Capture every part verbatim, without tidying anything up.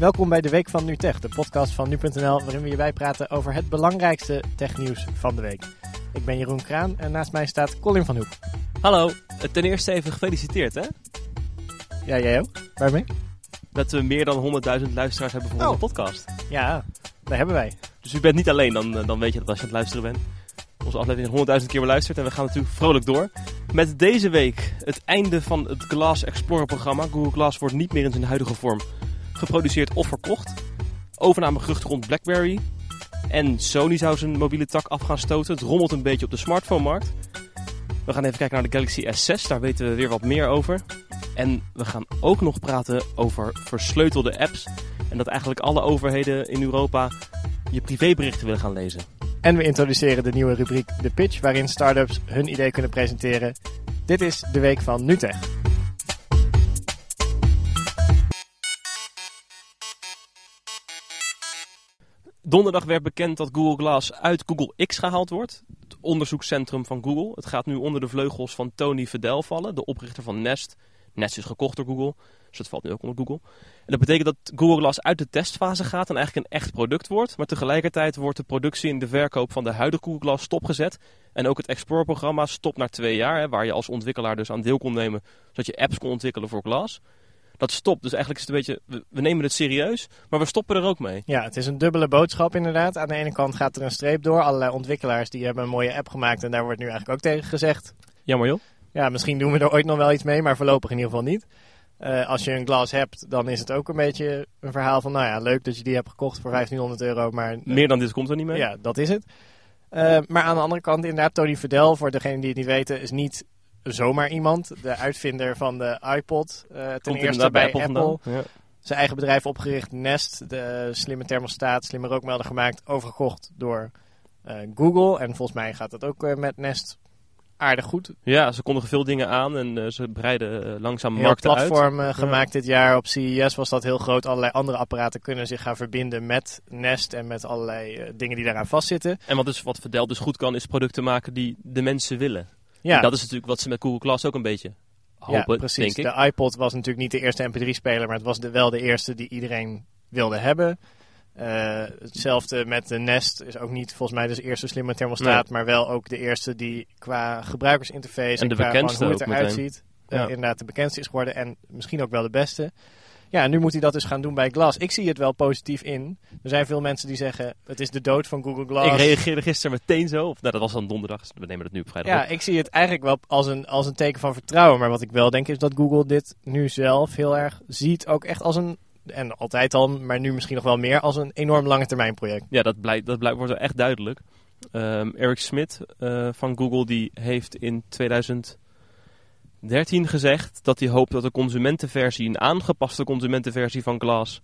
Welkom bij de Week van NuTech, de podcast van nu punt n l waarin we je bijpraten over het belangrijkste technieuws van de week. Ik ben Jeroen Kraan en naast mij staat Colin van Hoek. Hallo, ten eerste even gefeliciteerd hè? Ja, jij ook? Waarmee? Dat we meer dan honderdduizend luisteraars hebben voor oh. onze podcast. Ja, dat hebben wij. Dus u bent niet alleen, dan, dan weet je dat als je aan het luisteren bent. Onze aflevering honderdduizend keer beluisterd en we gaan natuurlijk vrolijk door. Met deze week het einde van het Glass Explorer programma. Google Glass wordt niet meer in zijn huidige vorm geproduceerd of verkocht. Overnamegeruchten rond BlackBerry. En Sony zou zijn mobiele tak af gaan stoten. Het rommelt een beetje op de smartphone-markt. We gaan even kijken naar de Galaxy S zes, daar weten we weer wat meer over. En we gaan ook nog praten over versleutelde apps. En dat eigenlijk alle overheden in Europa je privéberichten willen gaan lezen. En we introduceren de nieuwe rubriek The Pitch, waarin startups hun idee kunnen presenteren. Dit is de Week van NuTech. Donderdag werd bekend dat Google Glass uit Google X gehaald wordt. Het onderzoekscentrum van Google. Het gaat nu onder de vleugels van Tony Fadell vallen, de oprichter van Nest. Nest is gekocht door Google, dus het valt nu ook onder Google. En dat betekent dat Google Glass uit de testfase gaat en eigenlijk een echt product wordt. Maar tegelijkertijd wordt de productie en de verkoop van de huidige Google Glass stopgezet. En ook het Explorer-programma stopt na twee jaar, hè, waar je als ontwikkelaar dus aan deel kon nemen, zodat je apps kon ontwikkelen voor Glass. Dat stopt, dus eigenlijk is het een beetje, we nemen het serieus, maar we stoppen er ook mee. Ja, het is een dubbele boodschap inderdaad. Aan de ene kant gaat er een streep door. Allerlei ontwikkelaars die hebben een mooie app gemaakt en daar wordt nu eigenlijk ook tegen gezegd. Jammer joh. Ja, misschien doen we er ooit nog wel iets mee, maar voorlopig in ieder geval niet. Uh, als je een Glass hebt, dan is het ook een beetje een verhaal van, nou ja, leuk dat je die hebt gekocht voor vijftienhonderd euro, maar... Uh, Meer dan dit komt er niet mee. Ja, dat is het. Uh, maar aan de andere kant, inderdaad, Tony Fadell, voor degenen die het niet weten, is niet zomaar iemand. De uitvinder van de iPod, uh, ten eerste bij Apple. Apple. Ja. Zijn eigen bedrijf opgericht, Nest, de slimme thermostaat, slimme rookmelder gemaakt, overgekocht door uh, Google. En volgens mij gaat dat ook uh, met Nest aardig goed. Ja, ze kondigen veel dingen aan en uh, ze breiden uh, langzaam heel markten uit. Heel platform uh, gemaakt ja. dit jaar. Op C E S was dat heel groot. Allerlei andere apparaten kunnen zich gaan verbinden met Nest en met allerlei uh, dingen die daaraan vastzitten. En wat, dus, wat Fadell dus goed kan, is producten maken die de mensen willen. Ja. En dat is natuurlijk wat ze met Google Glass ook een beetje hopen, ja, precies. denk ik. De iPod was natuurlijk niet de eerste M P drie speler, maar het was de, wel de eerste die iedereen wilde hebben. Uh, hetzelfde met de Nest is ook niet volgens mij de eerste slimme thermostaat, nee. maar wel ook de eerste die qua gebruikersinterface en, en de qua hoe het eruit ziet, uh, ja. inderdaad de bekendste is geworden en misschien ook wel de beste. Ja, en nu moet hij dat dus gaan doen bij Glass. Ik zie het wel positief in. Er zijn veel mensen die zeggen, het is de dood van Google Glass. Ik reageerde gisteren meteen zo. Of, nou, dat was dan donderdag. We nemen het nu op vrijdag. Ja, op. ik zie het eigenlijk wel als een, als een teken van vertrouwen. Maar wat ik wel denk is dat Google dit nu zelf heel erg ziet. Ook echt als een, en altijd al, maar nu misschien nog wel meer, als een enorm lange termijn project. Ja, dat, blijkt, dat blijkt, wordt er echt duidelijk. Um, Eric Schmidt uh, van Google die heeft in tweeduizend dertien gezegd dat hij hoopt dat de consumentenversie, een aangepaste consumentenversie van Glass,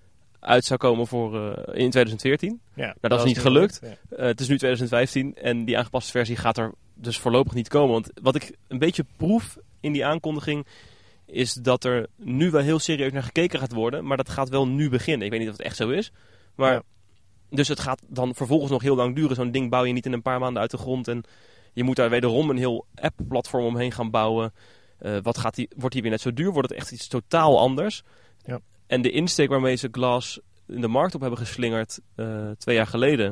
uit zou komen voor uh, in tweeduizend veertien. Ja, nou, dat, dat is niet gelukt. Ja. Uh, het is nu tweeduizend vijftien en die aangepaste versie gaat er dus voorlopig niet komen. Want wat ik een beetje proef in die aankondiging is dat er nu wel heel serieus naar gekeken gaat worden, maar dat gaat wel nu beginnen. Ik weet niet of het echt zo is, maar ja. Dus het gaat dan vervolgens nog heel lang duren. Zo'n ding bouw je niet in een paar maanden uit de grond en je moet daar wederom een heel app-platform omheen gaan bouwen. Uh, wat gaat die, wordt die weer net zo duur? Wordt het echt iets totaal anders? Ja. En de insteek waarmee ze Glass in de markt op hebben geslingerd uh, twee jaar geleden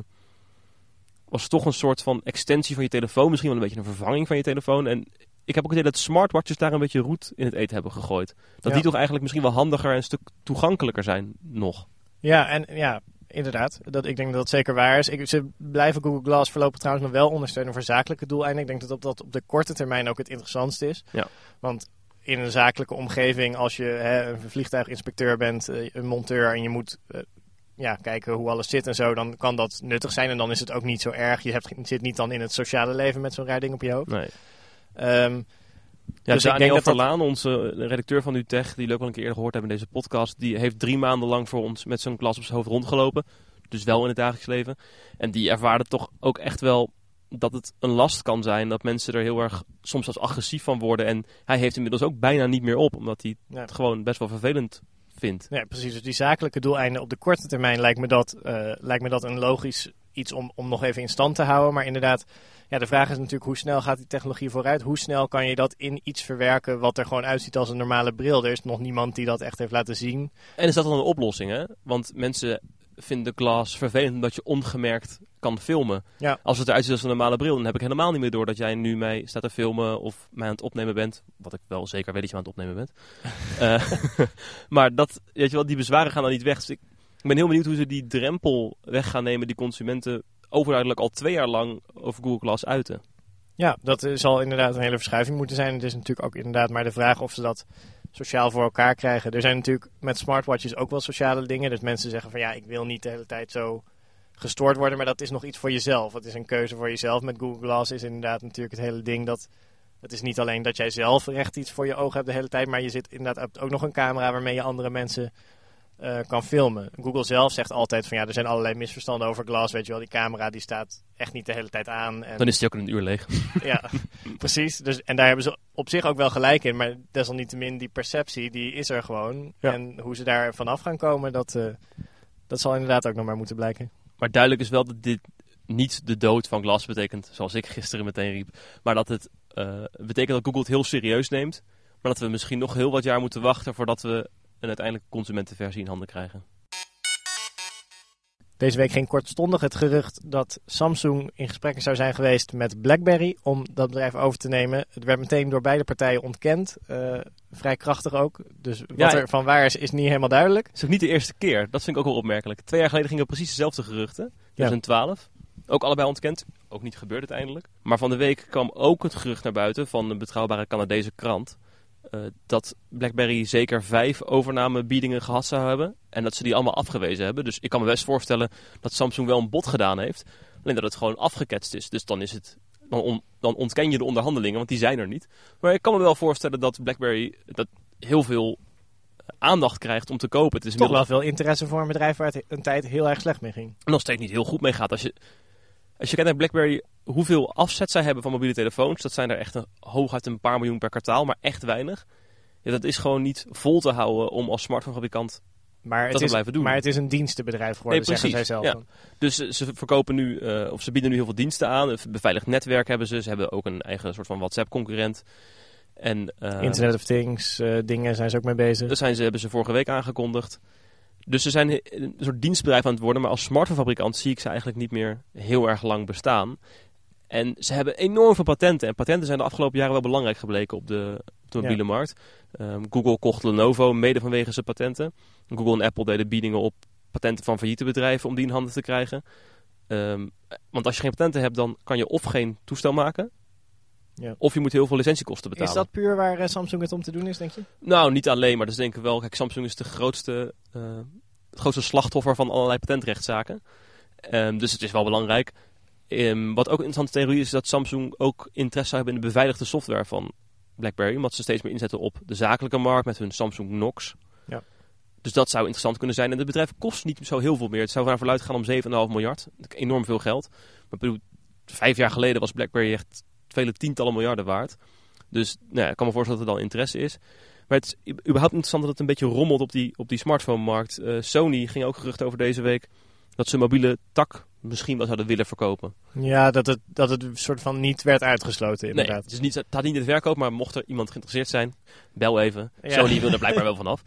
was toch een soort van extensie van je telefoon. Misschien wel een beetje een vervanging van je telefoon. En ik heb ook het idee dat smartwatches daar een beetje roet in het eten hebben gegooid. Dat ja. die toch eigenlijk misschien wel handiger en een stuk toegankelijker zijn nog. Ja, en ja... Inderdaad, dat, ik denk dat dat zeker waar is. Ik, ze blijven Google Glass voorlopig trouwens nog wel ondersteunen voor zakelijke doeleinden. Ik denk dat op, dat op de korte termijn ook het interessantste is. Ja. Want in een zakelijke omgeving, als je hè, een vliegtuiginspecteur bent, een monteur en je moet uh, ja, kijken hoe alles zit en zo, dan kan dat nuttig zijn. En dan is het ook niet zo erg. Je hebt, zit niet dan in het sociale leven met zo'n raar ding op je hoofd. Nee. Um, Ja, dus Daniel ik denk dat Verlaan, dat... onze redacteur van NuTech, die leuk al een keer eerder gehoord hebben in deze podcast, die heeft drie maanden lang voor ons met zo'n Glass op zijn hoofd rondgelopen. Dus wel in het dagelijks leven. En die ervaarde toch ook echt wel dat het een last kan zijn, dat mensen er heel erg soms als agressief van worden. En hij heeft inmiddels ook bijna niet meer op, omdat hij ja. het gewoon best wel vervelend vindt. Ja, precies. Dus die zakelijke doeleinden op de korte termijn lijkt me dat, uh, lijkt me dat een logisch iets om, om nog even in stand te houden. Maar inderdaad, Ja, de vraag is natuurlijk hoe snel gaat die technologie vooruit? Hoe snel kan je dat in iets verwerken wat er gewoon uitziet als een normale bril? Er is nog niemand die dat echt heeft laten zien. En is dat dan een oplossing, hè? Want mensen vinden Glass vervelend omdat je ongemerkt kan filmen. Ja. Als het eruit ziet als een normale bril, dan heb ik helemaal niet meer door dat jij nu mij staat te filmen of mij aan het opnemen bent. Wat ik wel zeker weet dat je aan het opnemen bent. uh, maar dat, weet je wel, die bezwaren gaan dan niet weg. Dus ik, ik ben heel benieuwd hoe ze die drempel weg gaan nemen die consumenten overduidelijk al twee jaar lang over Google Glass uiten. Ja, dat zal inderdaad een hele verschuiving moeten zijn. Het is natuurlijk ook inderdaad maar de vraag of ze dat sociaal voor elkaar krijgen. Er zijn natuurlijk met smartwatches ook wel sociale dingen. Dus mensen zeggen van ja, ik wil niet de hele tijd zo gestoord worden, maar dat is nog iets voor jezelf. Het is een keuze voor jezelf. Met Google Glass is inderdaad natuurlijk het hele ding dat het is niet alleen dat jij zelf recht iets voor je ogen hebt de hele tijd, maar je zit inderdaad ook nog een camera waarmee je andere mensen uh, kan filmen. Google zelf zegt altijd van ja, er zijn allerlei misverstanden over Glass. Weet je wel, die camera die staat echt niet de hele tijd aan. En dan is die ook in een uur leeg. Ja, precies. Dus, en daar hebben ze op zich ook wel gelijk in, maar desalniettemin die perceptie, die is er gewoon. Ja. En hoe ze daar vanaf gaan komen, dat, uh, dat zal inderdaad ook nog maar moeten blijken. Maar duidelijk is wel dat dit niet de dood van Glass betekent, zoals ik gisteren meteen riep. Maar dat het uh, betekent dat Google het heel serieus neemt. Maar dat we misschien nog heel wat jaar moeten wachten voordat we een uiteindelijke consumentenversie in handen krijgen. Deze week ging kortstondig het gerucht dat Samsung in gesprekken zou zijn geweest met BlackBerry om dat bedrijf over te nemen. Het werd meteen door beide partijen ontkend. Uh, vrij krachtig ook. Dus wat ja, er van waar is, is niet helemaal duidelijk. Het is ook niet de eerste keer. Dat vind ik ook wel opmerkelijk. Twee jaar geleden gingen precies dezelfde geruchten. twintig twaalf. Ja. Ook allebei ontkend. Ook niet gebeurd uiteindelijk. Maar van de week kwam ook het gerucht naar buiten van een betrouwbare Canadese krant. Uh, dat BlackBerry zeker vijf overnamebiedingen gehad zou hebben. En dat ze die allemaal afgewezen hebben. Dus ik kan me best voorstellen dat Samsung wel een bod gedaan heeft. Alleen dat het gewoon afgeketst is. Dus dan, is het, dan, on, dan ontken je de onderhandelingen, want die zijn er niet. Maar ik kan me wel voorstellen dat BlackBerry dat heel veel aandacht krijgt om te kopen. Het is toch wel veel interesse voor een bedrijf waar het een tijd heel erg slecht mee ging. Nog steeds niet heel goed mee gaat. Als je, als je kijkt naar BlackBerry, hoeveel afzet zij hebben van mobiele telefoons, dat zijn er echt een, hooguit een paar miljoen per kwartaal, maar echt weinig. Ja, dat is gewoon niet vol te houden om als smartphonefabrikant maar dat het te is, blijven doen. Maar het is een dienstenbedrijf geworden, nee, zeggen zij zelf. Ja. Dus uh, ze verkopen nu, uh, of ze bieden nu heel veel diensten aan. Een beveiligd netwerk hebben ze. Ze hebben ook een eigen soort van WhatsApp-concurrent. En, uh, Internet of Things, uh, dingen zijn ze ook mee bezig. Dat zijn ze, hebben ze vorige week aangekondigd. Dus ze zijn een soort dienstbedrijf aan het worden, maar als smartphonefabrikant zie ik ze eigenlijk niet meer heel erg lang bestaan. En ze hebben enorm veel patenten. En patenten zijn de afgelopen jaren wel belangrijk gebleken op de, op de mobiele ja. markt. Um, Google kocht Lenovo mede vanwege zijn patenten. Google en Apple deden biedingen op patenten van failliete bedrijven om die in handen te krijgen. Um, want als je geen patenten hebt, dan kan je of geen toestel maken, ja. of je moet heel veel licentiekosten betalen. Is dat puur waar uh, Samsung het om te doen is, denk je? Nou, niet alleen, maar dat is denk ik wel. Kijk, Samsung is de grootste, uh, het grootste slachtoffer van allerlei patentrechtszaken. Um, dus het is wel belangrijk. Um, wat ook een interessante theorie is, is dat Samsung ook interesse zou hebben in de beveiligde software van BlackBerry. Omdat ze steeds meer inzetten op de zakelijke markt met hun Samsung Knox. Ja. Dus dat zou interessant kunnen zijn. En het bedrijf kost niet zo heel veel meer. Het zou naar verluid gaan om zeven komma vijf miljard. Enorm veel geld. Maar ik bedoel, vijf jaar geleden was BlackBerry echt vele tientallen miljarden waard. Dus nou ja, ik kan me voorstellen dat er dan interesse is. Maar het is überhaupt interessant dat het een beetje rommelt op die, op die smartphone-markt. Uh, Sony ging ook gerucht over deze week dat ze mobiele tak misschien wel zouden willen verkopen. Ja, dat het, dat het een soort van niet werd uitgesloten inderdaad. Nee, het, is niet, het had niet in het verkoop, maar mocht er iemand geïnteresseerd zijn, bel even. Ja. Sony wil er blijkbaar wel vanaf.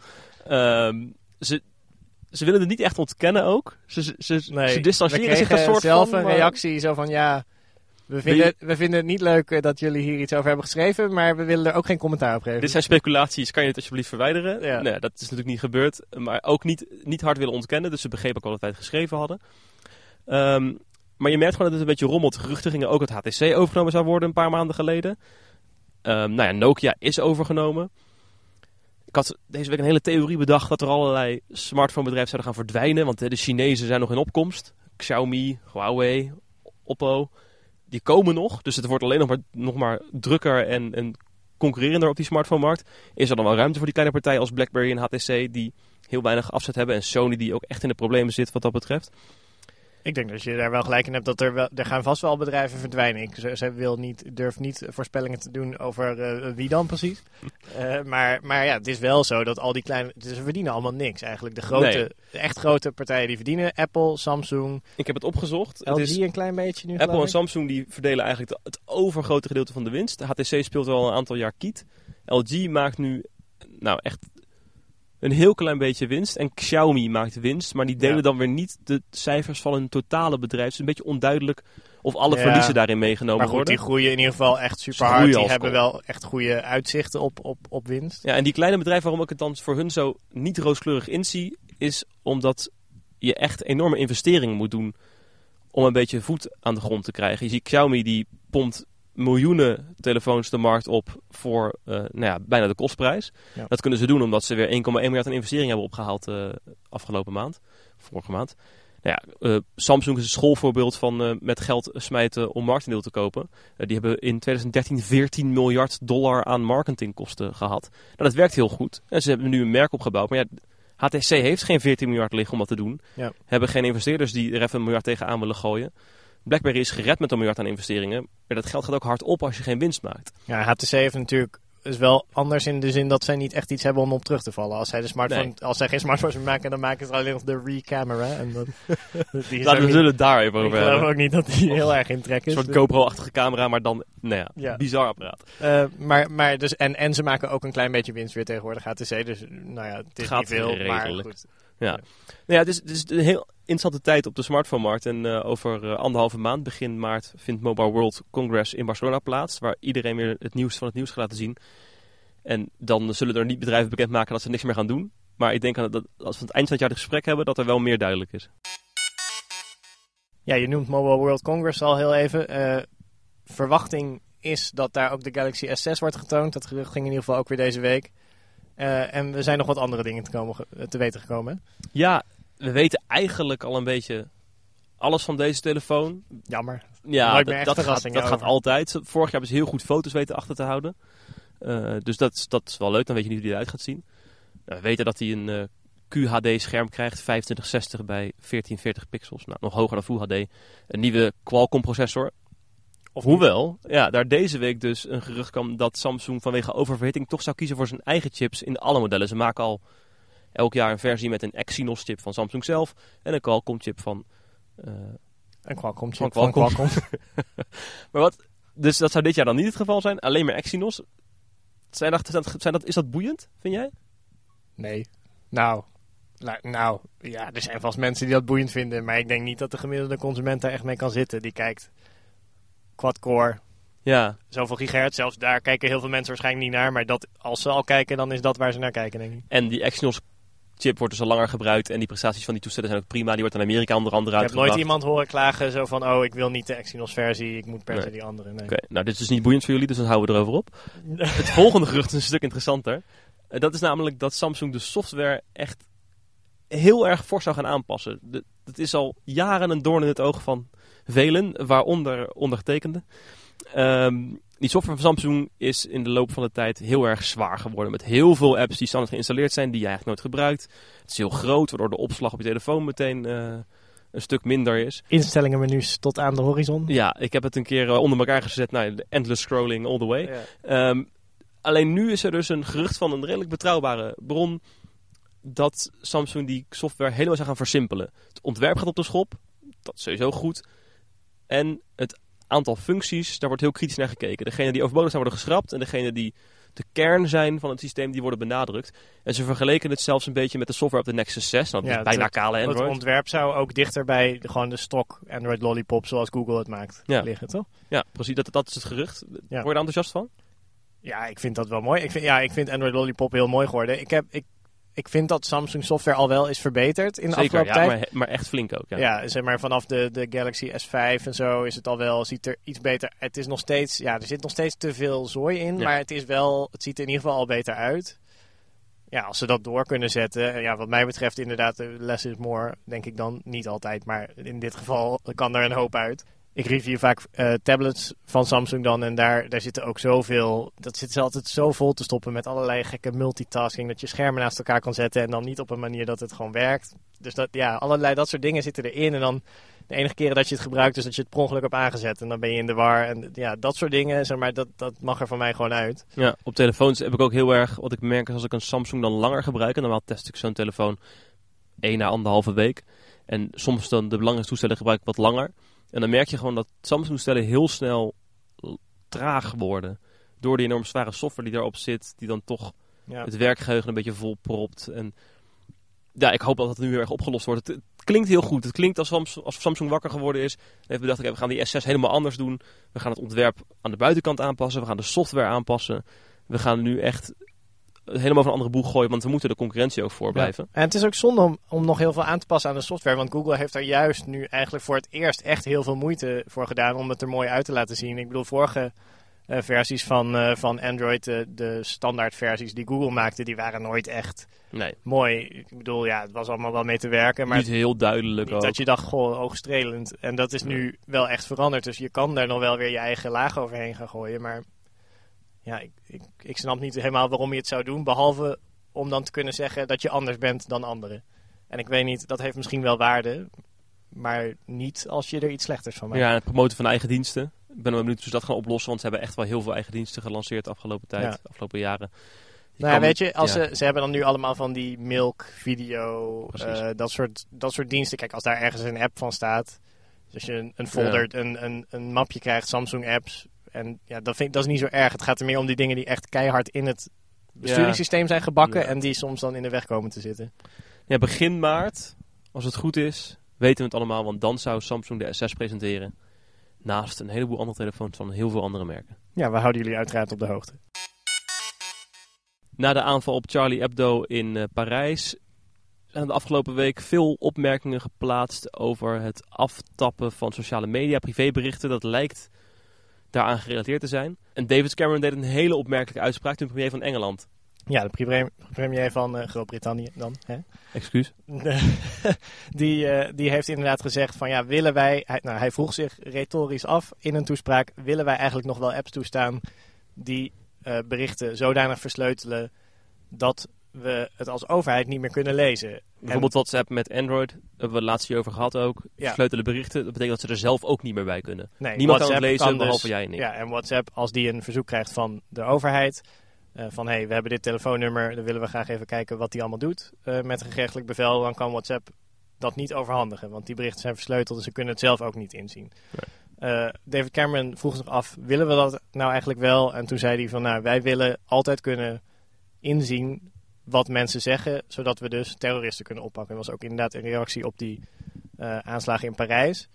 Um, ze, ze willen het niet echt ontkennen ook. Ze, ze, ze, nee, ze distancieren zich een soort zelf van... een reactie zo van ja, we vinden, je... we vinden het niet leuk dat jullie hier iets over hebben geschreven, maar we willen er ook geen commentaar op geven. Dit zijn speculaties, kan je het alsjeblieft verwijderen? Ja. Nee, dat is natuurlijk niet gebeurd. Maar ook niet, niet hard willen ontkennen, dus ze begrepen ook al dat wij het geschreven hadden. Um, maar je merkt gewoon dat het een beetje rommelt. Geruchten gingen ook dat H T C overgenomen zou worden een paar maanden geleden. Um, nou ja, Nokia is overgenomen. Ik had deze week een hele theorie bedacht dat er allerlei smartphonebedrijven zouden gaan verdwijnen. Want de Chinezen zijn nog in opkomst. Xiaomi, Huawei, Oppo. Die komen nog. Dus het wordt alleen nog maar, nog maar drukker en, en concurrerender op die smartphone-markt. Is er dan wel ruimte voor die kleine partijen als BlackBerry en H T C die heel weinig afzet hebben. En Sony die ook echt in de problemen zit wat dat betreft. Ik denk dat je daar wel gelijk in hebt dat er wel, er gaan vast wel bedrijven verdwijnen. Ik ze, ze wil niet, durf niet voorspellingen te doen over uh, wie dan precies. Uh, maar, maar ja, het is wel zo dat al die kleine... Dus ze verdienen allemaal niks eigenlijk. De grote, nee. de echt grote partijen die verdienen. Apple, Samsung. Ik heb het opgezocht. L G het is, een klein beetje nu. Apple en Samsung die verdelen eigenlijk de, het overgrote gedeelte van de winst. De H T C speelt al een aantal jaar kiet. L G maakt nu nou echt een heel klein beetje winst. En Xiaomi maakt winst. Maar die delen ja. dan weer niet de cijfers van hun totale bedrijf. Het is een beetje onduidelijk of alle ja. verliezen daarin meegenomen maar goed, worden. Die groeien in ieder geval echt super hard. Die hebben wel echt goede uitzichten op, op, op winst. Ja, en die kleine bedrijven, waarom ik het dan voor hun zo niet rooskleurig inzie, is omdat je echt enorme investeringen moet doen om een beetje voet aan de grond te krijgen. Je ziet Xiaomi, die pompt miljoenen telefoons de markt op voor uh, nou ja, bijna de kostprijs. Ja. Dat kunnen ze doen omdat ze weer één komma één miljard aan investeringen hebben opgehaald uh, afgelopen maand, vorige maand. Nou ja, uh, Samsung is een schoolvoorbeeld van uh, met geld smijten om marktendeel te kopen. Uh, die hebben in twintig dertien veertien miljard dollar aan marketingkosten gehad. Nou, dat werkt heel goed. En ze hebben nu een merk opgebouwd. Maar ja, H T C heeft geen veertien miljard liggen om dat te doen. Ja. Hebben geen investeerders die er even een miljard tegenaan willen gooien. BlackBerry is gered met een miljard aan investeringen. Maar dat geld gaat ook hard op als je geen winst maakt. Ja, H T C heeft natuurlijk... is wel anders in de zin dat zij niet echt iets hebben om op terug te vallen. Als zij, de smartphone, nee. als zij geen smartphones meer maken, dan maken ze alleen nog de Re-camera. En dan, die Laten we niet, zullen het daar even over hebben. Ik geloof ook niet dat die heel erg in trek is. Een soort GoPro-achtige camera, maar dan, nou ja, ja. bizar apparaat. Uh, maar, maar dus, en, en ze maken ook een klein beetje winst weer tegenwoordig, H T C. Dus nou ja, het is gaat niet veel, redelijk. Maar goed. Ja. Ja. Nou ja, het is, het is een heel interessante tijd op de smartphone-markt. En uh, over uh, anderhalve maand, begin maart, vindt Mobile World Congress in Barcelona plaats. Waar iedereen weer het nieuws van het nieuws gaat laten zien. En dan zullen er niet bedrijven bekendmaken dat ze niks meer gaan doen. Maar ik denk dat als we aan het eind van het jaar het gesprek hebben, dat er wel meer duidelijk is. Ja, je noemt Mobile World Congress al heel even. Uh, verwachting is dat daar ook de Galaxy S zes wordt getoond. Dat gerucht ging in ieder geval ook weer deze week. Uh, en er zijn nog wat andere dingen te, komen, te weten gekomen. Hè? Ja, we weten eigenlijk al een beetje alles van deze telefoon. Jammer. Ja, dat, dat, gaat, dat gaat altijd. Vorig jaar hebben ze heel goed foto's weten achter te houden. Uh, dus dat, dat is wel leuk, dan weet je niet hoe die eruit gaat zien. Nou, we weten dat hij een uh, Q H D-scherm krijgt, vijfentwintig zestig bij veertien veertig pixels. Nou, nog hoger dan Full H D. Een nieuwe Qualcomm-processor. Of Hoewel, ja, daar deze week dus een gerucht kwam dat Samsung vanwege oververhitting toch zou kiezen voor zijn eigen chips in alle modellen. Ze maken al elk jaar een versie met een Exynos-chip van Samsung zelf en een Qualcomm-chip van... Uh, een Qualcomm-chip van Qualcomm. Van Qualcomm. Maar wat, dus dat zou dit jaar dan niet het geval zijn, alleen maar Exynos. Zijn dat, zijn dat, is dat boeiend, vind jij? Nee. Nou, nou, ja, er zijn vast mensen die dat boeiend vinden. Maar ik denk niet dat de gemiddelde consument daar echt mee kan zitten. Die kijkt quad-core, ja. Zoveel gigahertz. Zelfs daar kijken heel veel mensen waarschijnlijk niet naar. Maar dat, als ze al kijken, dan is dat waar ze naar kijken, denk ik. En die Exynos chip wordt dus al langer gebruikt. En die prestaties van die toestellen zijn ook prima. Die wordt in Amerika onder andere ik uitgebracht. Ik heb nooit iemand horen klagen zo van... oh, ik wil niet de Exynos versie. Ik moet per se nee. die andere. Nee. Oké, okay, nou dit is dus niet boeiend voor jullie. Dus dan houden we erover op. Het volgende gerucht is een stuk interessanter. Uh, dat is namelijk dat Samsung de software echt heel erg fors zou gaan aanpassen. De, het is al jaren een doorn in het oog van velen. Waaronder ondergetekende. Um, Die software van Samsung is in de loop van de tijd heel erg zwaar geworden. Met heel veel apps die standaard geïnstalleerd zijn, die je eigenlijk nooit gebruikt. Het is heel groot, waardoor de opslag op je telefoon meteen uh, een stuk minder is. Instellingenmenu's tot aan de horizon. Ja, ik heb het een keer uh, onder elkaar gezet. Nou, de endless scrolling all the way. Ja. Um, alleen nu is er dus een gerucht van een redelijk betrouwbare bron dat Samsung die software helemaal zou gaan versimpelen. Het ontwerp gaat op de schop. Dat is sowieso goed. En het aantal functies, daar wordt heel kritisch naar gekeken. Degene die overbodig zijn worden geschrapt en degene die de kern zijn van het systeem, die worden benadrukt. En ze vergeleken het zelfs een beetje met de software op de Nexus zes. Nou, dat ja, is bijna kale Android. Het ontwerp zou ook dichter bij de, gewoon de stok Android Lollipop zoals Google het maakt ja. liggen, toch? Ja, precies. Dat, dat is het gerucht. Ja. Word je er enthousiast van? Ja, ik vind dat wel mooi. Ik vind, ja, ik vind Android Lollipop heel mooi geworden. Ik heb... Ik, Ik vind dat Samsung software al wel is verbeterd in de Zeker, afgelopen ja, tijd. Maar, maar echt flink ook. Ja, ja zeg maar vanaf de, de Galaxy S vijf en zo is het al wel, ziet er iets beter. Het is nog steeds, ja, er zit nog steeds te veel zooi in, ja. maar het is wel, het ziet er in ieder geval al beter uit. Ja, als ze dat door kunnen zetten, ja, wat mij betreft inderdaad, less is more, denk ik dan niet altijd, maar in dit geval kan er een hoop uit. Ik review vaak uh, tablets van Samsung dan en daar, daar zitten ook zoveel... Dat zit ze altijd zo vol te stoppen met allerlei gekke multitasking. Dat je schermen naast elkaar kan zetten en dan niet op een manier dat het gewoon werkt. Dus dat, ja, allerlei dat soort dingen zitten erin. En dan de enige keren dat je het gebruikt is dat je het per ongeluk hebt aangezet. En dan ben je in de war. En ja, dat soort dingen, zeg maar, dat, dat mag er van mij gewoon uit. Ja, op telefoons heb ik ook heel erg, wat ik merk is als ik een Samsung dan langer gebruik. En normaal test ik zo'n telefoon één à anderhalve week. En soms dan de belangrijkste toestellen gebruik ik wat langer. En dan merk je gewoon dat Samsung-toestellen heel snel traag worden. Door die enorm zware software die daarop zit, die dan toch ja. het werkgeheugen een beetje volpropt. En ja, ik hoop dat dat nu heel erg opgelost wordt. Het, het klinkt heel goed. Het klinkt als Samsung, als Samsung wakker geworden is. En heeft bedacht, okay, we gaan die S zes helemaal anders doen. We gaan het ontwerp aan de buitenkant aanpassen. We gaan de software aanpassen. We gaan nu echt helemaal van een andere boeg gooien, want we moeten de concurrentie ook voorblijven. Ja. En het is ook zonde om, om nog heel veel aan te passen aan de software, want Google heeft daar juist nu eigenlijk voor het eerst echt heel veel moeite voor gedaan om het er mooi uit te laten zien. Ik bedoel, vorige uh, versies van, uh, van Android, uh, de standaard versies die Google maakte, die waren nooit echt nee. mooi. Ik bedoel, ja, het was allemaal wel mee te werken, maar niet heel duidelijk niet ook. Dat je dacht, goh, oogstrelend. En dat is nu wel echt veranderd, dus je kan daar nog wel weer je eigen laag overheen gaan gooien, maar ja, ik, ik, ik snap niet helemaal waarom je het zou doen, behalve om dan te kunnen zeggen dat je anders bent dan anderen. En ik weet niet, dat heeft misschien wel waarde, maar niet als je er iets slechters van maakt. Ja, en het promoten van eigen diensten. Ik ben wel benieuwd of ze dat gaan oplossen, want ze hebben echt wel heel veel eigen diensten gelanceerd de afgelopen tijd, ja. de afgelopen jaren. Je nou ja, kan, weet je, als ja. ze, ze hebben dan nu allemaal van die Milk, video, uh, dat, soort, dat soort diensten. Kijk, als daar ergens een app van staat, dus als je een, een folder, ja. een, een, een mapje krijgt, Samsung apps. En ja, dat, vind ik, dat is niet zo erg. Het gaat er meer om die dingen die echt keihard in het besturingssysteem zijn gebakken. Ja. En die soms dan in de weg komen te zitten. Ja, begin maart, als het goed is, weten we het allemaal. Want dan zou Samsung de S zes presenteren. Naast een heleboel andere telefoons van heel veel andere merken. Ja, we houden jullie uiteraard op de hoogte. Na de aanval op Charlie Hebdo in uh, Parijs zijn de afgelopen week veel opmerkingen geplaatst over het aftappen van sociale media, privéberichten. Dat lijkt daaraan gerelateerd te zijn. En David Cameron deed een hele opmerkelijke uitspraak, de premier van Engeland. Ja, de premier, premier van uh, Groot-Brittannië dan. Hè? Excuus. die, uh, die heeft inderdaad gezegd van ja, willen wij... Hij, nou, hij vroeg zich retorisch af in een toespraak, willen wij eigenlijk nog wel apps toestaan die uh, berichten zodanig versleutelen dat we het als overheid niet meer kunnen lezen. Bijvoorbeeld en, WhatsApp met Android, daar hebben we het laatst over gehad ook. Ja. Versleutelen berichten, dat betekent dat ze er zelf ook niet meer bij kunnen. Nee, Niemand WhatsApp kan het lezen, kan behalve dus, jij niet. Ja, en WhatsApp, als die een verzoek krijgt van de overheid, uh, van hé, hey, we hebben dit telefoonnummer, dan willen we graag even kijken wat die allemaal doet uh, met een gerechtelijk bevel, dan kan WhatsApp dat niet overhandigen, want die berichten zijn versleuteld en ze kunnen het zelf ook niet inzien. Nee. Uh, David Cameron vroeg zich af, willen we dat nou eigenlijk wel? En toen zei hij van, nou, wij willen altijd kunnen inzien wat mensen zeggen, zodat we dus terroristen kunnen oppakken. Dat was ook inderdaad een reactie op die uh, aanslagen in Parijs.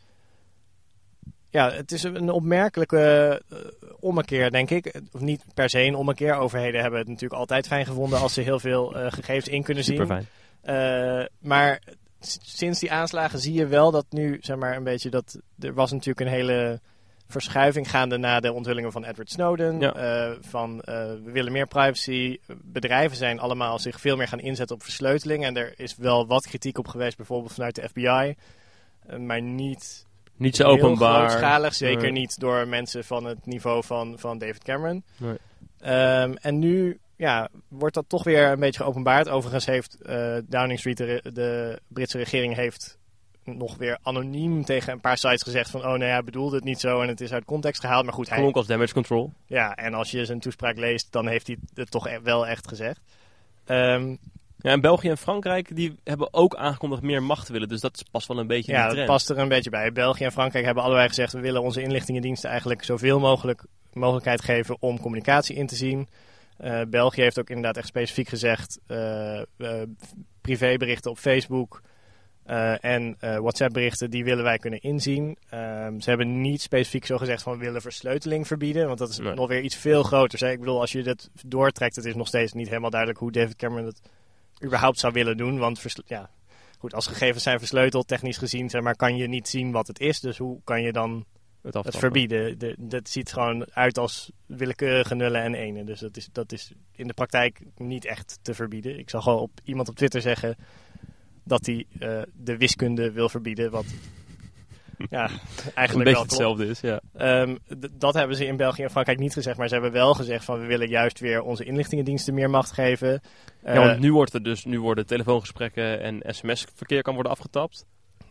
Ja, het is een opmerkelijke uh, ommekeer, denk ik. Of niet per se een ommekeer. Overheden hebben het natuurlijk altijd fijn gevonden als ze heel veel uh, gegevens in kunnen zien. Super fijn. Uh, maar sinds die aanslagen zie je wel dat nu, zeg maar, een beetje dat... Er was natuurlijk een hele verschuiving gaande na de onthullingen van Edward Snowden. Ja. Uh, van uh, we willen meer privacy. Bedrijven zijn allemaal zich veel meer gaan inzetten op versleuteling. En er is wel wat kritiek op geweest, bijvoorbeeld vanuit de F B I. Uh, maar niet, niet zo openbaar. grootschalig. Zeker nee. niet door mensen van het niveau van, van David Cameron. Nee. Um, en nu ja, wordt dat toch weer een beetje geopenbaard. Overigens heeft uh, Downing Street, de, de Britse regering, heeft nog weer anoniem tegen een paar sites gezegd van, oh nee, hij bedoelde het niet zo en het is uit context gehaald. Maar goed, hij... Gewoon als damage control. Ja, en als je zijn toespraak leest, dan heeft hij het toch e- wel echt gezegd. Um, ja, en België en Frankrijk, die hebben ook aangekondigd meer macht te willen. Dus dat past wel een beetje in ja, de trend. Ja, dat past er een beetje bij. België en Frankrijk hebben allebei gezegd, we willen onze inlichtingendiensten eigenlijk zoveel mogelijk mogelijkheid geven om communicatie in te zien. Uh, België heeft ook inderdaad echt specifiek gezegd, uh, uh, privéberichten op Facebook Uh, en uh, WhatsApp-berichten, die willen wij kunnen inzien. Um, ze hebben niet specifiek zo gezegd van we willen versleuteling verbieden. Want dat is nee. nog weer iets veel groters. Hè? Ik bedoel, als je dit doortrekt, het is nog steeds niet helemaal duidelijk hoe David Cameron het überhaupt zou willen doen. Want versle- ja, goed, als gegevens zijn versleuteld, technisch gezien, zeg maar, kan je niet zien wat het is. Dus hoe kan je dan het, het verbieden? De, dat ziet gewoon uit als willekeurige nullen en enen. Dus dat is, dat is in de praktijk niet echt te verbieden. Ik zag al op, iemand op Twitter zeggen dat hij uh, de wiskunde wil verbieden, wat ja, eigenlijk een wel beetje hetzelfde is. Ja. Um, d- dat hebben ze in België en Frankrijk niet gezegd, maar ze hebben wel gezegd van we willen juist weer onze inlichtingendiensten meer macht geven. Uh, ja, want nu wordt er dus nu worden telefoongesprekken en sms-verkeer kan worden afgetapt.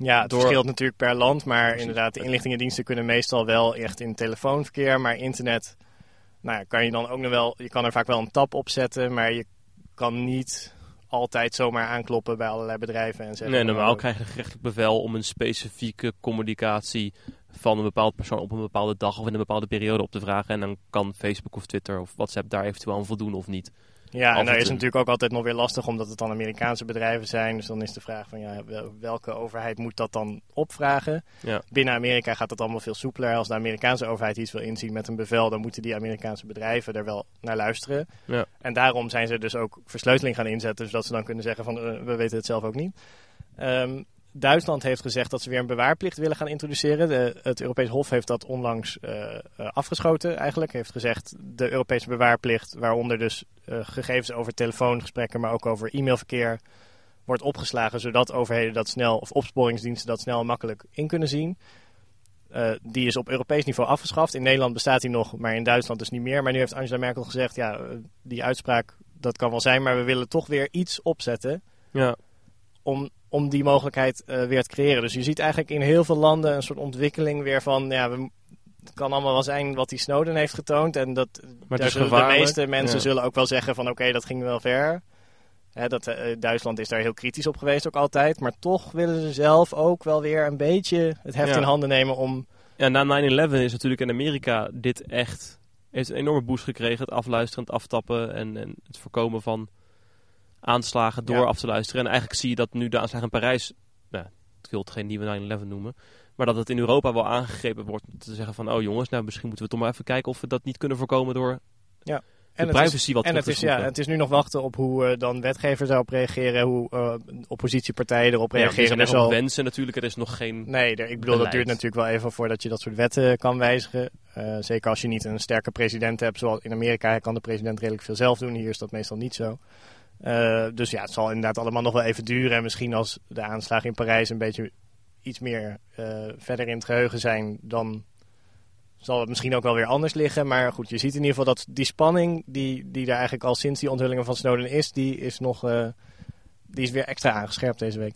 Ja, het door... verschilt natuurlijk per land, maar Precies. inderdaad, de inlichtingendiensten kunnen meestal wel echt in telefoonverkeer, maar internet, nou ja, kan je dan ook nog wel, je kan er vaak wel een tab op zetten, maar je kan niet altijd zomaar aankloppen bij allerlei bedrijven en zeggen... Nee, normaal oh, krijg je een gerechtelijk bevel om een specifieke communicatie van een bepaald persoon op een bepaalde dag of in een bepaalde periode op te vragen. En dan kan Facebook of Twitter of WhatsApp daar eventueel aan voldoen of niet. Ja, en daar is het natuurlijk ook altijd nog weer lastig, omdat het dan Amerikaanse bedrijven zijn. Dus dan is de vraag van, ja, welke overheid moet dat dan opvragen? Ja. Binnen Amerika gaat dat allemaal veel soepeler. Als de Amerikaanse overheid iets wil inzien met een bevel, dan moeten die Amerikaanse bedrijven er wel naar luisteren. Ja. En daarom zijn ze dus ook versleuteling gaan inzetten, zodat ze dan kunnen zeggen van, uh, we weten het zelf ook niet. Um, Duitsland heeft gezegd dat ze weer een bewaarplicht willen gaan introduceren. De, het Europees Hof heeft dat onlangs uh, uh, afgeschoten eigenlijk. Heeft gezegd de Europese bewaarplicht, waaronder dus uh, gegevens over telefoongesprekken, maar ook over e-mailverkeer, wordt opgeslagen, zodat overheden dat snel, of opsporingsdiensten dat snel en makkelijk in kunnen zien. Uh, die is op Europees niveau afgeschaft. In Nederland bestaat die nog, maar in Duitsland dus niet meer. Maar nu heeft Angela Merkel gezegd, ja, die uitspraak, dat kan wel zijn, maar we willen toch weer iets opzetten. Ja. Om, om die mogelijkheid uh, weer te creëren. Dus je ziet eigenlijk in heel veel landen een soort ontwikkeling weer van, ja, we, het kan allemaal wel zijn wat die Snowden heeft getoond. En dat maar daar zullen de meeste mensen ja. zullen ook wel zeggen van, oké, okay, dat ging wel ver. Hè, dat, uh, Duitsland is daar heel kritisch op geweest ook altijd. Maar toch willen ze zelf ook wel weer een beetje het heft ja. in handen nemen om... Ja, na nine eleven is natuurlijk in Amerika dit echt... heeft een enorme boost gekregen. Het afluisteren, het aftappen en, en het voorkomen van aanslagen door ja. af te luisteren. En eigenlijk zie je dat nu de aanslagen in Parijs... Nou, ik wil het geen nieuwe nine eleven noemen. Maar dat het in Europa wel aangegrepen wordt te zeggen van... oh jongens, nou misschien moeten we toch maar even kijken of we dat niet kunnen voorkomen door... Ja. En de privacy is, wat en het is, ja, het is nu nog wachten op hoe uh, dan wetgevers daarop reageren, hoe uh, oppositiepartijen erop reageren. Ja, er zijn nog wensen natuurlijk, er is nog geen Nee, er, ik bedoel, beleid. Dat duurt natuurlijk wel even voordat je dat soort wetten kan wijzigen. Uh, zeker als je niet een sterke president hebt, zoals in Amerika kan de president redelijk veel zelf doen. Hier is dat meestal niet zo. Uh, dus ja, het zal inderdaad allemaal nog wel even duren. En misschien als de aanslagen in Parijs een beetje iets meer uh, verder in het geheugen zijn, dan... zal het misschien ook wel weer anders liggen. Maar goed, je ziet in ieder geval dat die spanning... die, die er eigenlijk al sinds die onthullingen van Snowden is... die is nog uh, die is weer extra aangescherpt deze week.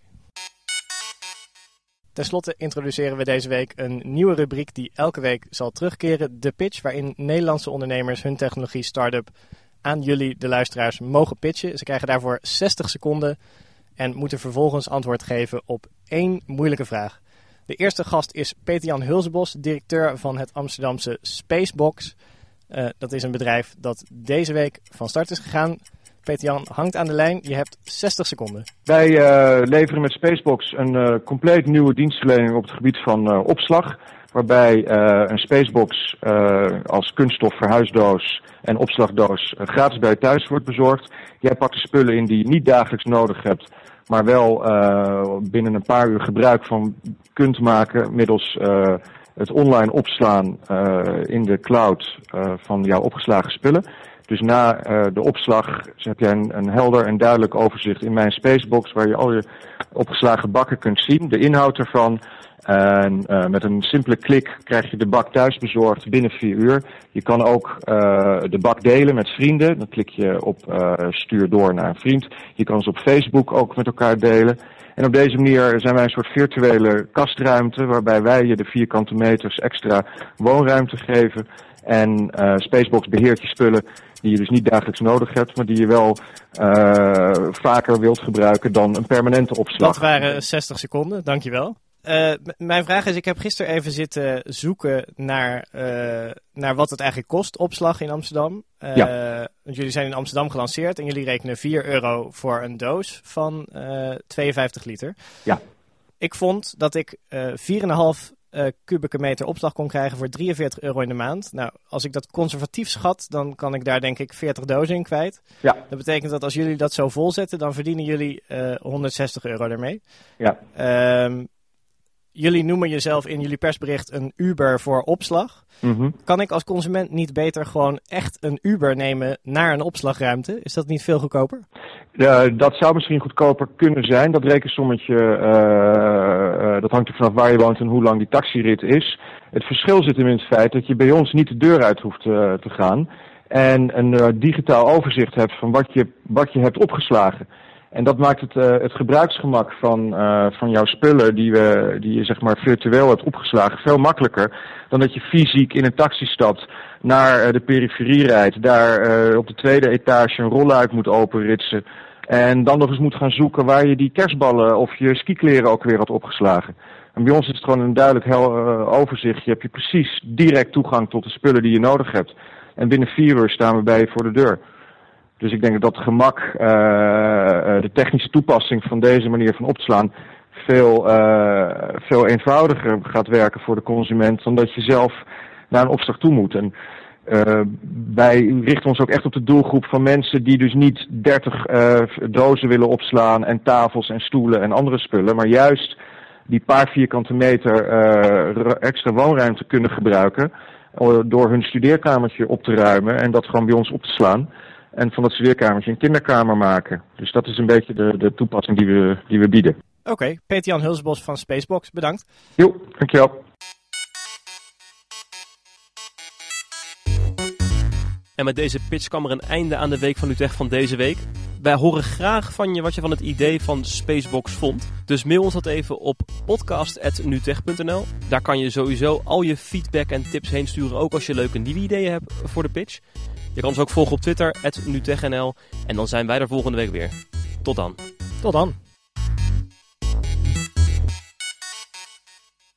Ten slotte introduceren we deze week een nieuwe rubriek... die elke week zal terugkeren. De Pitch, waarin Nederlandse ondernemers hun technologie start-up... aan jullie, de luisteraars, mogen pitchen. Ze krijgen daarvoor zestig seconden... en moeten vervolgens antwoord geven op één moeilijke vraag... De eerste gast is Peter-Jan Hulsebos, directeur van het Amsterdamse Spacebox. Uh, dat is een bedrijf dat deze week van start is gegaan. Peter-Jan hangt aan de lijn, je hebt zestig seconden. Wij uh, leveren met Spacebox een uh, compleet nieuwe dienstverlening op het gebied van uh, opslag. Waarbij uh, een Spacebox uh, als kunststof verhuisdoos en opslagdoos uh, gratis bij je thuis wordt bezorgd. Jij pakt de spullen in die je niet dagelijks nodig hebt... maar wel uh, binnen een paar uur gebruik van kunt maken middels uh, het online opslaan uh, in de cloud uh, van jouw opgeslagen spullen. Dus na uh, de opslag heb jij een, een helder en duidelijk overzicht in mijn Spacebox waar je al je opgeslagen bakken kunt zien, de inhoud ervan. En uh, met een simpele klik krijg je de bak thuis bezorgd binnen vier uur. Je kan ook uh, de bak delen met vrienden. Dan klik je op uh, stuur door naar een vriend. Je kan ze op Facebook ook met elkaar delen. En op deze manier zijn wij een soort virtuele kastruimte... waarbij wij je de vierkante meters extra woonruimte geven. En uh, Spacebox beheert je spullen die je dus niet dagelijks nodig hebt... maar die je wel uh, vaker wilt gebruiken dan een permanente opslag. Dat waren zestig seconden, dankjewel. Uh, m- mijn vraag is, ik heb gisteren even zitten zoeken naar, uh, naar wat het eigenlijk kost, opslag in Amsterdam. Uh, ja. Want jullie zijn in Amsterdam gelanceerd en jullie rekenen vier euro voor een doos van uh, tweeënvijftig liter. Ja. Ik vond dat ik uh, vier komma vijf uh, kubieke meter opslag kon krijgen voor drieënveertig euro in de maand. Nou, als ik dat conservatief schat, dan kan ik daar denk ik veertig dozen in kwijt. Ja. Dat betekent dat als jullie dat zo volzetten, dan verdienen jullie uh, honderdzestig euro ermee. Ja. Um, Jullie noemen jezelf in jullie persbericht een Uber voor opslag. Mm-hmm. Kan ik als consument niet beter gewoon echt een Uber nemen naar een opslagruimte? Is dat niet veel goedkoper? Uh, dat zou misschien goedkoper kunnen zijn. Dat rekensommetje, uh, uh, dat hangt er vanaf waar je woont en hoe lang die taxirit is. Het verschil zit in het feit dat je bij ons niet de deur uit hoeft uh, te gaan. En een uh, digitaal overzicht hebt van wat je, wat je hebt opgeslagen. En dat maakt het, uh, het gebruiksgemak van, uh, van jouw spullen die, we, die je zeg maar virtueel hebt opgeslagen veel makkelijker dan dat je fysiek in een taxi stapt, naar uh, de periferie rijdt, daar uh, op de tweede etage een rolluik moet openritsen en dan nog eens moet gaan zoeken waar je die kerstballen of je skikleren ook weer had opgeslagen. En bij ons is het gewoon een duidelijk hel, uh, overzicht. Je hebt je precies direct toegang tot de spullen die je nodig hebt. En binnen vier uur staan we bij je voor de deur. Dus ik denk dat dat gemak, uh, de technische toepassing van deze manier van opslaan veel, uh, veel eenvoudiger gaat werken voor de consument dan dat je zelf naar een opslag toe moet. En uh, wij richten ons ook echt op de doelgroep van mensen die dus niet dertig uh, dozen willen opslaan en tafels en stoelen en andere spullen, maar juist die paar vierkante meter uh, extra woonruimte kunnen gebruiken door hun studeerkamertje op te ruimen en dat gewoon bij ons op te slaan. En van dat studeerkamertje een kinderkamer maken. Dus dat is een beetje de, de toepassing die we, die we bieden. Oké, okay, Peter-Jan Hulsbos van Spacebox, bedankt. Jo, dankjewel. En met deze pitch kwam er een einde aan de Week van Utrecht van deze week. Wij horen graag van je wat je van het idee van Spacebox vond. Dus mail ons dat even op podcast apenstaartje nutech punt n l. Daar kan je sowieso al je feedback en tips heen sturen, ook als je leuke nieuwe ideeën hebt voor de pitch. Je kan ons ook volgen op Twitter, at nutech punt n l. En dan zijn wij er volgende week weer. Tot dan. Tot dan.